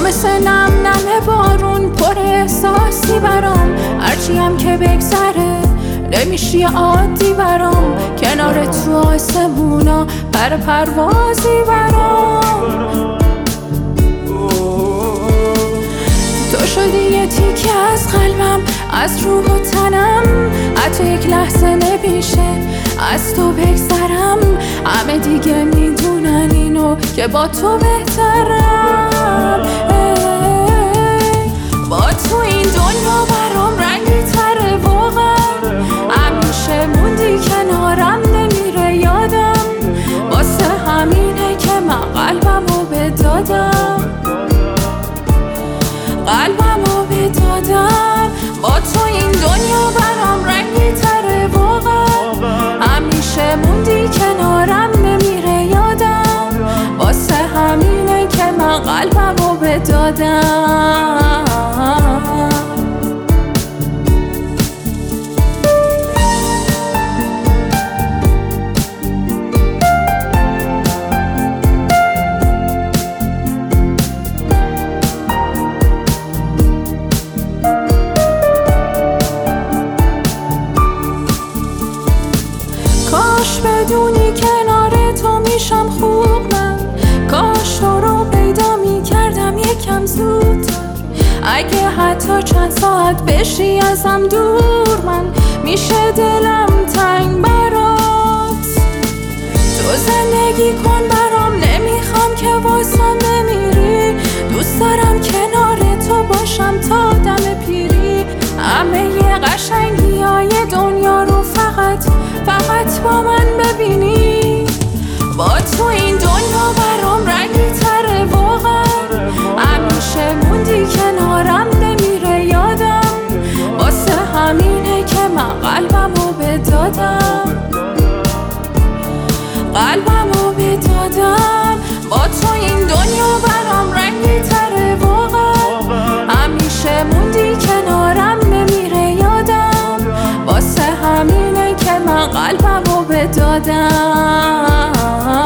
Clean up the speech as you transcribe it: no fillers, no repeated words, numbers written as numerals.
مثل نم نم بارون پر احساسی برام، هرچیم که بگذره نمیشی عادی برام. کنار تو آسمونا پر پروازی برام. تو شدی یه تیکه از قلبم، از روح و تنم. حتی یک لحظه نمیشه از تو بگذرم. همه دیگه میدونن اینو که با تو بهترم. با تو این دنیا برام رنگی تره واقعا. همیشه موندی کنارم نمیره یادم. واسه همینه که من قلبمو بدادم، قلبمو بدادم. با تو این دنیا برام رنگی تره واقعا. همیشه موندی کنارم نمیره یادم. واسه همینه که من قلبمو بدادم. کاش بدونی کنار تو میشم خوب من. کاش تو رو پیدا میکردم یکم زودتر. اگه حتی چند ساعت بشی ازم دور، من میشه دلم تنگ برات. تو زندگی کن برام، نمیخوام که واسم بمیری. دوست دارم کنار تو باشم تا دم پیری. همه قشنگی های دنیا رو فقط با من ببینی. با تو این دنیا برام رنگی تره واقعا. همیشه موندی کنارم نمیره یادم. واسه همینه که من قلبمو بدادم، قلبمو بدادم. با تو این دنیا برام رنگی تره واقعا. همیشه موندی کنارم نمیره یادم. واسه همینه که من قلبمو بدادم.